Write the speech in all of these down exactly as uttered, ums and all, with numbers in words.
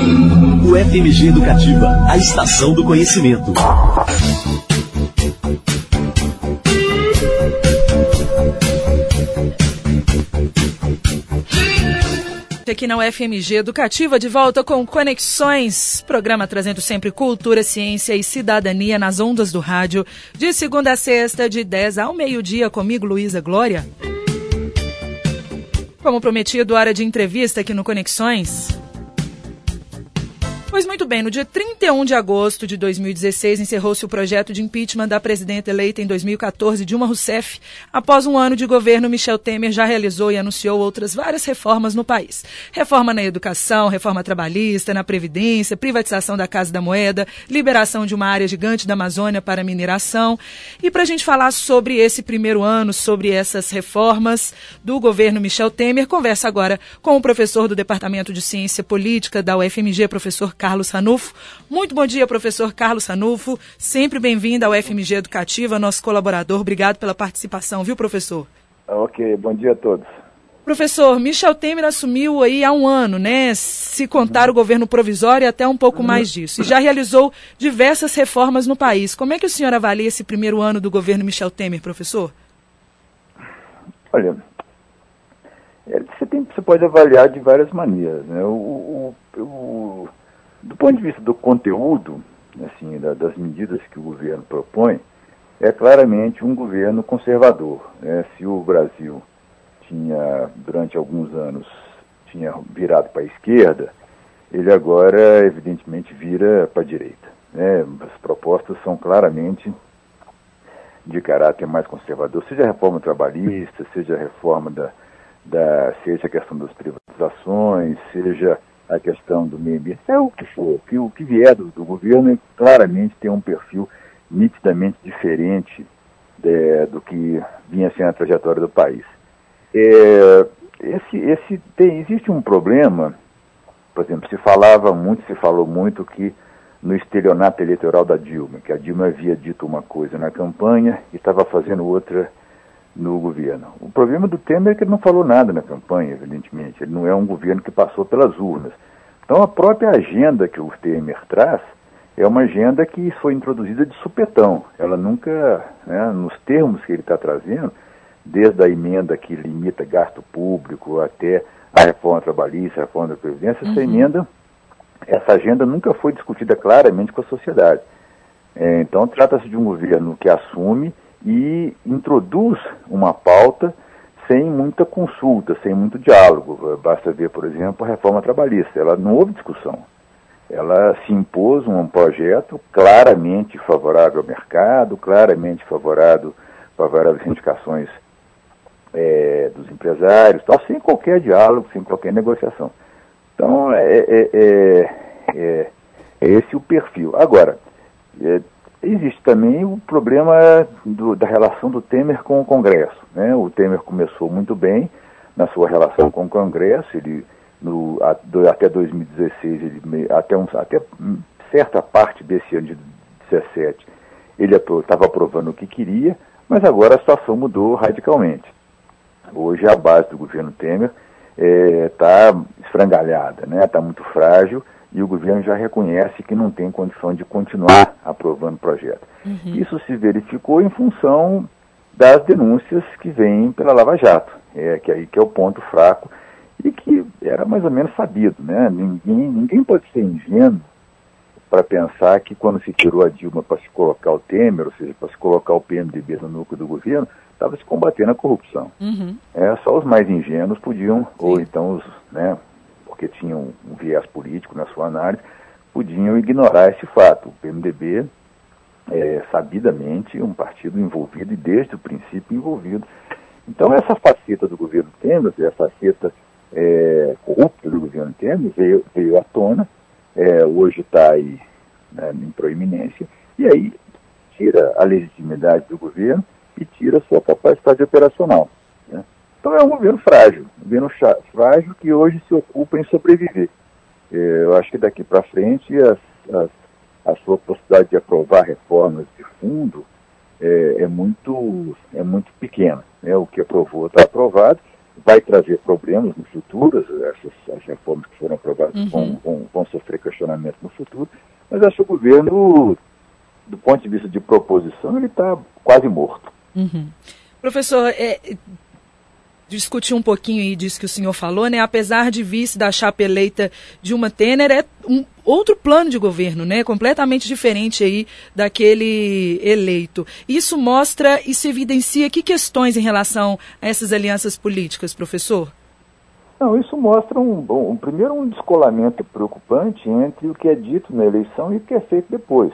O F M G Educativa, a estação do conhecimento. Aqui na U F M G Educativa, de volta com Conexões, programa trazendo sempre cultura, ciência e cidadania nas ondas do rádio, de segunda a sexta, de dez ao meio-dia, comigo, Luísa Glória. Como prometido, hora de entrevista aqui no Conexões. Pois muito bem, no dia trinta e um de agosto de dois mil e dezesseis, encerrou-se o projeto de impeachment da presidenta eleita em dois mil e quatorze, Dilma Rousseff. Após um ano de governo, Michel Temer já realizou e anunciou outras várias reformas no país. Reforma na educação, reforma trabalhista, na Previdência, privatização da Casa da Moeda, liberação de uma área gigante da Amazônia para mineração. E para a gente falar sobre esse primeiro ano, sobre essas reformas do governo Michel Temer, conversa agora com o professor do Departamento de Ciência Política da U F M G, professor Carlos Ranulfo. Muito bom dia, professor Carlos Ranulfo. Sempre bem-vindo ao F M G Educativa, nosso colaborador. Obrigado pela participação, viu, professor? Ok, bom dia a todos. Professor, Michel Temer assumiu aí há um ano, né? Se contar o governo provisório, até um pouco mais disso. E já realizou diversas reformas no país. Como é que o senhor avalia esse primeiro ano do governo Michel Temer, professor? Olha, você, tem, você pode avaliar de várias maneiras, né? O, o, o, do ponto de vista do conteúdo, assim, da, das medidas que o governo propõe, é claramente um governo conservador, né? Se o Brasil tinha, durante alguns anos, tinha virado para a esquerda, ele agora, evidentemente, vira para a direita, né? As propostas são claramente de caráter mais conservador, seja a reforma trabalhista, seja a reforma da, da seja a questão das privatizações, seja a questão do meio ambiente, é o que for, que o que vier do, do governo claramente tem um perfil nitidamente diferente de, do que vinha sendo a trajetória do país. É, esse, esse tem, existe um problema, por exemplo, se falava muito, se falou muito que no estelionato eleitoral da Dilma, que a Dilma havia dito uma coisa na campanha e estava fazendo outra no governo. O problema do Temer é que ele não falou nada na campanha, evidentemente. Ele não é um governo que passou pelas urnas. Então a própria agenda que o Temer traz é uma agenda que foi introduzida de supetão. Ela nunca, né, nos termos que ele está trazendo, desde a emenda que limita gasto público até a reforma trabalhista, a reforma da Previdência, uhum. essa emenda, essa agenda nunca foi discutida claramente com a sociedade. É, então trata-se de um governo que assume e introduz uma pauta sem muita consulta, sem muito diálogo. Basta ver, por exemplo, a reforma trabalhista. Ela não houve discussão. Ela se impôs um projeto claramente favorável ao mercado, claramente favorável, favorável às reivindicações é, dos empresários, tal, sem qualquer diálogo, sem qualquer negociação. Então, é, é, é, é, é esse o perfil. Agora, é, existe também o problema do, da relação do Temer com o Congresso, né? O Temer começou muito bem na sua relação com o Congresso, ele, no, a, do, até dois mil e dezesseis, ele, até, um, até certa parte desse ano de dezessete, ele estava aprovando o que queria, mas agora a situação mudou radicalmente. Hoje a base do governo Temer está é, esfrangalhada, né? Está muito frágil, e o governo já reconhece que não tem condição de continuar aprovando o projeto. Uhum. Isso se verificou em função das denúncias que vêm pela Lava Jato, é, que, aí, que é o ponto fraco e que era mais ou menos sabido, né? Ninguém, ninguém pode ser ingênuo para pensar que quando se tirou a Dilma para se colocar o Temer, ou seja, para se colocar o P M D B no núcleo do governo, estava se combatendo a corrupção. Uhum. É, só os mais ingênuos podiam, Sim. ou então os, né, porque tinham um viés político na sua análise, podiam ignorar esse fato. O P M D B é sabidamente um partido envolvido e desde o princípio envolvido. Então essa faceta do governo Temer, essa faceta é, corrupta do governo Temer veio, veio à tona, é, hoje está aí, né, em proeminência, e aí tira a legitimidade do governo e tira a sua capacidade operacional, né? Então é um governo frágil, um governo frágil que hoje se ocupa em sobreviver. É, eu acho que daqui para frente as, as, a sua possibilidade de aprovar reformas de fundo é, é, muito, é muito pequena, né? O que aprovou está aprovado, vai trazer problemas no futuro, essas as reformas que foram aprovadas uhum. vão, vão, vão sofrer questionamento no futuro, mas acho que o governo, do ponto de vista de proposição, ele está quase morto. Uhum. Professor, é, discutir um pouquinho aí disso que o senhor falou, né? Apesar de vice da chapa eleita Dilma Temer, é um outro plano de governo, né? Completamente diferente aí daquele eleito. Isso mostra e se evidencia que questões em relação a essas alianças políticas, professor? Não, isso mostra um, um primeiro um descolamento preocupante entre o que é dito na eleição e o que é feito depois.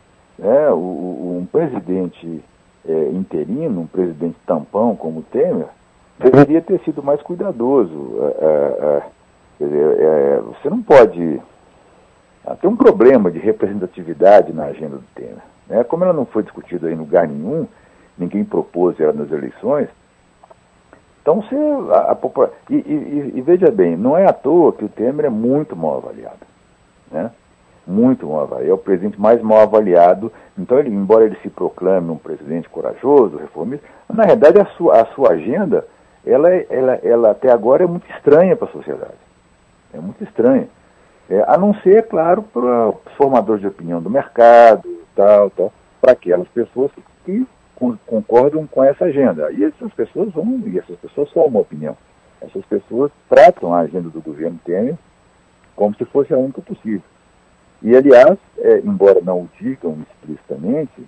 É, o, um presidente é, interino, um presidente tampão como o Temer, deveria ter sido mais cuidadoso. É, é, quer dizer, é, você não pode... Tem um problema de representatividade na agenda do Temer. Né? Como ela não foi discutida em lugar nenhum, ninguém propôs ela nas eleições, então você... A, a, e, e, e veja bem, não é à toa que o Temer é muito mal avaliado. Né? Muito mal avaliado. É o presidente mais mal avaliado. Então, ele, embora ele se proclame um presidente corajoso, reformista, na realidade a sua, a sua agenda... Ela, ela, ela até agora é muito estranha para a sociedade. É muito estranha. É, a não ser, claro, para os formadores de opinião do mercado, tal, tal, para aquelas pessoas que com, concordam com essa agenda. E essas pessoas vão, e essas pessoas só uma opinião. Essas pessoas tratam a agenda do governo Temer como se fosse a única possível. E, aliás, é, embora não o digam explicitamente,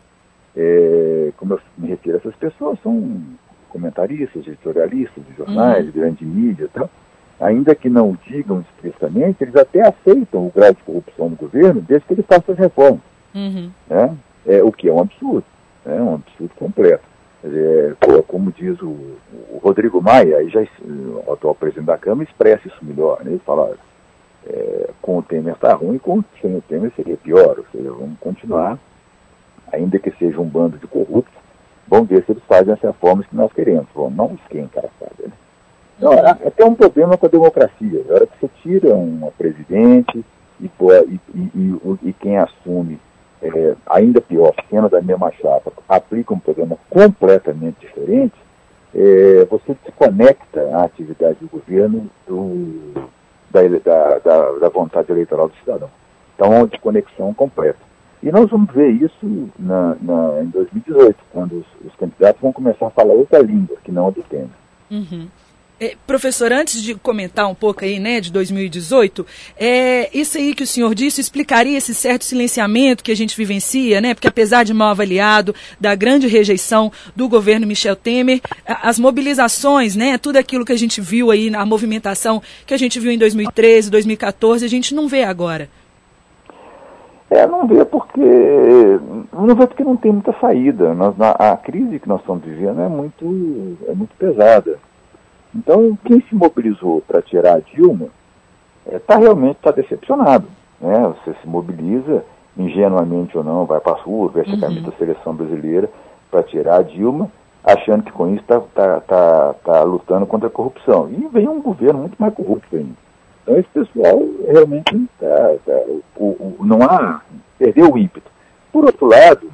é, como eu me refiro a essas pessoas, são comentaristas, editorialistas de jornais, uhum. de grande mídia e tal, ainda que não o digam explicitamente, eles até aceitam o grau de corrupção do governo desde que ele faça as reformas. Uhum. Né? É, o que é um absurdo, né? Um absurdo completo. É, como diz o, o Rodrigo Maia, aí já, o atual presidente da Câmara, expressa isso melhor. Né? Ele fala, é, com o Temer está ruim, com sem o Temer seria pior, ou seja, vamos continuar, ainda que seja um bando de corruptos, vamos ver se eles fazem as reformas que nós queremos. Bom, não esquem encaracada, né? Não, é até um problema com a democracia. Na hora que você tira uma presidente e, e, e, e, e quem assume, é, ainda pior, sendo da mesma chapa, aplica um programa completamente diferente, é, você desconecta a atividade do governo do, da, da, da, da vontade eleitoral do cidadão. Então, é uma desconexão completa. E nós vamos ver isso na, na, em dois mil e dezoito, quando os, os candidatos vão começar a falar outra língua, que não a do Temer. Uhum. É, professor, antes de comentar um pouco aí, né, de dois mil e dezoito, é, isso aí que o senhor disse explicaria esse certo silenciamento que a gente vivencia, né, porque apesar de mal avaliado, da grande rejeição do governo Michel Temer, as mobilizações, né, tudo aquilo que a gente viu aí, a movimentação que a gente viu em dois mil e treze, dois mil e quatorze, a gente não vê agora. É, não vê porque não vê porque não tem muita saída. Nós, a, a crise que nós estamos vivendo é muito, é muito pesada. Então, quem se mobilizou para tirar a Dilma está é, realmente tá decepcionado. Né? Você se mobiliza, ingenuamente ou não, vai para as ruas, veste uhum. a camisa da seleção brasileira para tirar a Dilma, achando que com isso está tá, tá, tá lutando contra a corrupção. E vem um governo muito mais corrupto ainda. Então, esse pessoal realmente tá, tá, o, o, não há, perdeu o ímpeto. Por outro lado,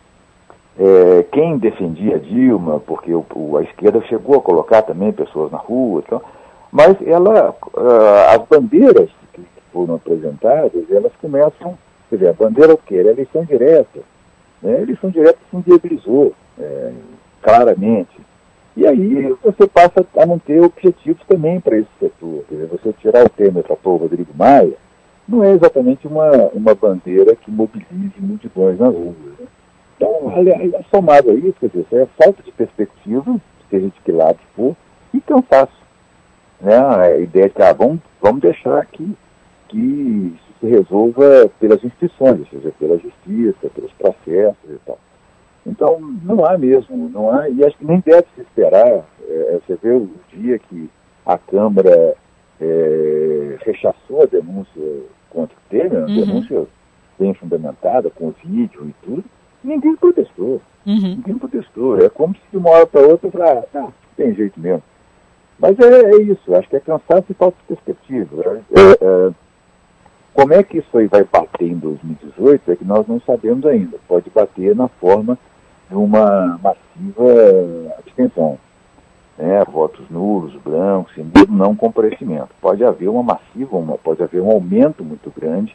é, quem defendia a Dilma, porque o, o, a esquerda chegou a colocar também pessoas na rua, então, mas ela, uh, as bandeiras que foram apresentadas, elas começam, quer dizer, a bandeira o quê? Era a eleição direta. Né? A eleição direta se inviabilizou, é, claramente. E aí você passa a não ter objetivos também para esse setor. Quer dizer, você tirar o Temer para pôr o Rodrigo Maia não é exatamente uma, uma bandeira que mobilize multidões nas ruas. Né? Então, aliás, somado a isso, quer dizer, é falta de perspectiva, seja de que lado for, e cansaço. Né? A ideia de que ah, vamos, vamos deixar que, que isso se resolva pelas instituições, ou seja, pela justiça, pelos processos e tal. Então, não há mesmo, não há, e acho que nem deve se esperar. É, você vê o dia que a Câmara é, rechaçou a denúncia contra o Temer, uma uhum. denúncia bem fundamentada, com vídeo e tudo, ninguém protestou. Uhum. Ninguém protestou. É como se de uma hora para outra, ah, tá, não tem jeito mesmo. Mas é, é isso, acho que é cansaço e falta de perspectiva. É, é, como é que isso aí vai bater em dois mil e dezoito é que nós não sabemos ainda. Pode bater na forma de uma massiva abstenção. né, votos nulos, brancos, e mesmo não comparecimento. Pode haver uma massiva, uma, pode haver um aumento muito grande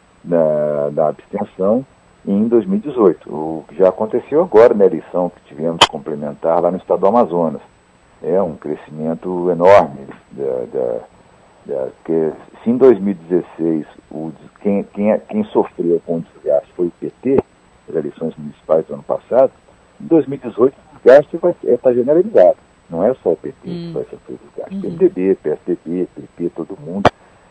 da, da abstenção em dois mil e dezoito. O que já aconteceu agora na eleição que tivemos complementar lá no estado do Amazonas. É um crescimento enorme. Da, da, da, que, se em dois mil e dezesseis o, quem, quem, quem sofreu com o desgaste foi o P T, as eleições municipais do ano passado, em dois mil e dezoito o desgaste está generalizado. Não é só o P T hum. que vai sofrer desgaste. Uhum. P M D B, P S D B, P P, todo mundo.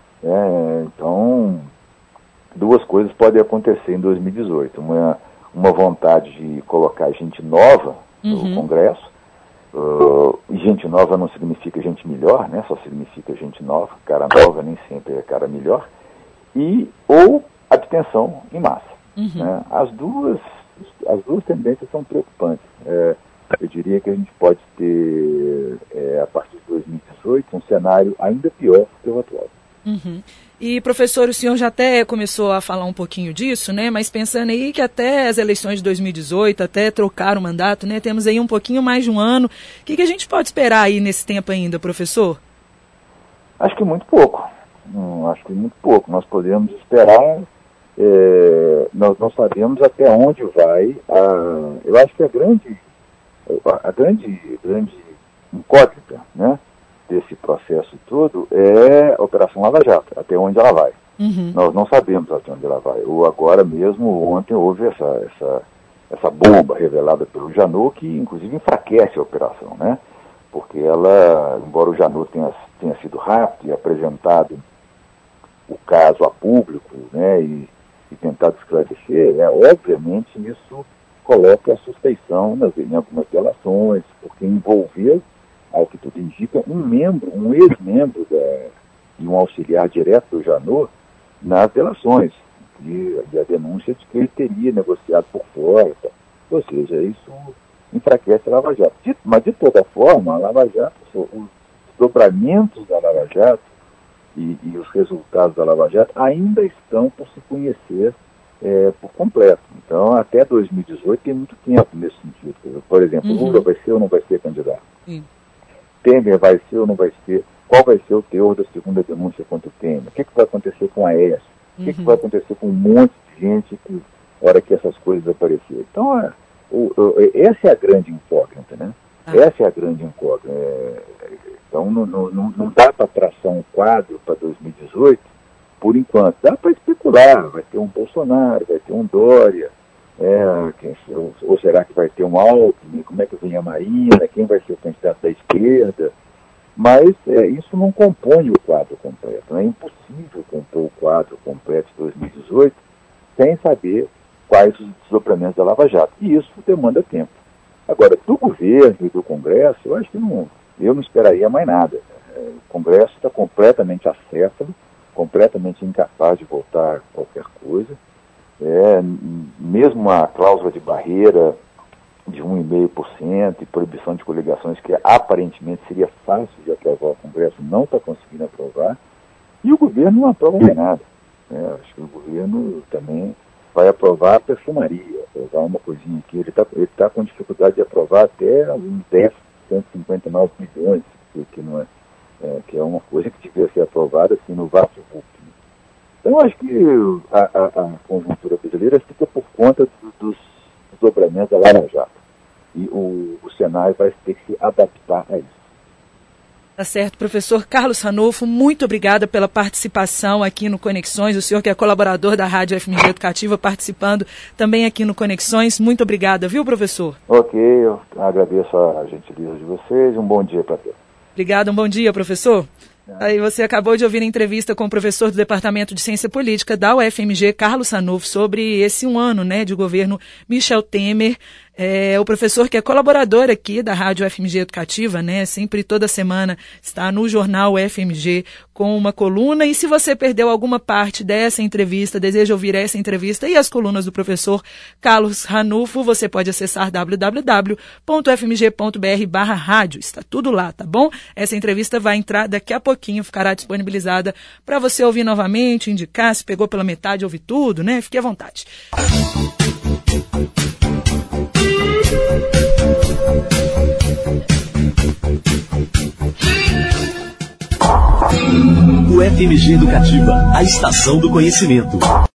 É, então, duas coisas podem acontecer em dois mil e dezoito. Uma, uma vontade de colocar gente nova no uhum. Congresso. Uh, gente nova não significa gente melhor, né? Só significa gente nova. Cara nova nem sempre é cara melhor. E, ou abstenção em massa. Uhum. Né? As, duas, as duas tendências são preocupantes. É, eu diria que a gente pode ter, é, a partir de dois mil e dezoito, um cenário ainda pior do que o atual. Uhum. E, professor, o senhor já até começou a falar um pouquinho disso, né? Mas pensando aí que até as eleições de dois mil e dezoito, até trocar o mandato, né? Temos aí um pouquinho mais de um ano. O que, que a gente pode esperar aí nesse tempo ainda, professor? Acho que muito pouco. Hum, acho que muito pouco. Nós podemos esperar, é, nós não sabemos até onde vai. A, eu acho que a grande, a, a grande, grande incógnita, né? Desse processo todo é a Operação Lava Jato, até onde ela vai. Uhum. Nós não sabemos até onde ela vai. Ou agora mesmo, ontem houve essa, essa, essa bomba revelada pelo Janot, que inclusive enfraquece a operação, né? Porque ela, embora o Janot tenha, tenha sido rápido e apresentado o caso a público, né, e, e tentado esclarecer, né, obviamente isso coloca a suspeição nas, em algumas delações, porque envolveu, ao que tudo indica, um membro, um ex-membro e um auxiliar direto do Janot nas delações, e, e a denúncia de que ele teria negociado por fora, tá? Ou seja, isso enfraquece a Lava Jato. De, mas, de toda forma, a Lava Jato, os dobramentos da Lava Jato e, e os resultados da Lava Jato ainda estão por se conhecer é, por completo. Então, até dois mil e dezoito tem muito tempo nesse sentido. Por exemplo, uhum. Lula vai ser ou não vai ser candidato? Sim. Temer vai ser ou não vai ser? Qual vai ser o teor da segunda denúncia contra o Temer? O que, que vai acontecer com a Aécio? O que, uhum. que vai acontecer com um monte de gente que, na hora que essas coisas aparecerem? Então, é, o, o, essa é a grande incógnita, né? Ah. Essa é a grande incógnita. É, então, não, não, não dá para traçar um quadro para dois mil e dezoito, por enquanto. Dá para especular. Vai ter um Bolsonaro, vai ter um Dória. É, quem, ou, ou será que vai ter um Alckmin? Como é que vem a Marina? Quem vai ser o candidato da esquerda? Mas é, isso não compõe o quadro completo. É impossível compor o quadro completo de dois mil e dezoito sem saber quais os desdobramentos da Lava Jato. E isso demanda tempo. Agora, do governo e do Congresso, eu acho que não, eu não esperaria mais nada. É, o Congresso está completamente acéfalo, completamente incapaz de votar qualquer coisa. É, mesmo a cláusula de barreira de um vírgula cinco por cento e proibição de coligações, que aparentemente seria fácil de aprovar, o Congresso não está conseguindo aprovar, e o governo não aprova mais nada. Né? Acho que o governo também vai aprovar a perfumaria, aprovar uma coisinha aqui. Ele está ele tá com dificuldade de aprovar até uns dez, cento e cinquenta e nove milhões, que, não é, é, que é uma coisa que devia ser aprovada assim, no vasto público. Então, eu acho que a, a, a conjuntura brasileira fica por conta do, dos desdobramentos da Lava Jato. E o, o cenário vai ter que se adaptar a isso. Tá certo, professor Carlos Ranulfo, muito obrigada pela participação aqui no Conexões. O senhor que é colaborador da Rádio F M G Educativa, participando também aqui no Conexões. Muito obrigada, viu, professor? Ok, eu agradeço a gentileza de vocês. Um bom dia para todos. Obrigada, um bom dia, professor. Aí você acabou de ouvir a entrevista com o professor do Departamento de Ciência Política da U F M G, Carlos Ranulfo, sobre esse um ano, né, de governo Michel Temer. É, o professor que é colaborador aqui da Rádio F M G Educativa, né, sempre toda semana está no jornal F M G com uma coluna. E se você perdeu alguma parte dessa entrevista, deseja ouvir essa entrevista e as colunas do professor Carlos Ranulfo, você pode acessar w w w ponto f m g ponto b r barra rádio. Está tudo lá, tá bom? Essa entrevista vai entrar daqui a pouquinho, ficará disponibilizada para você ouvir novamente, indicar, se pegou pela metade, ouvir tudo, né? Fique à vontade. O F M G Educativa, a estação do conhecimento.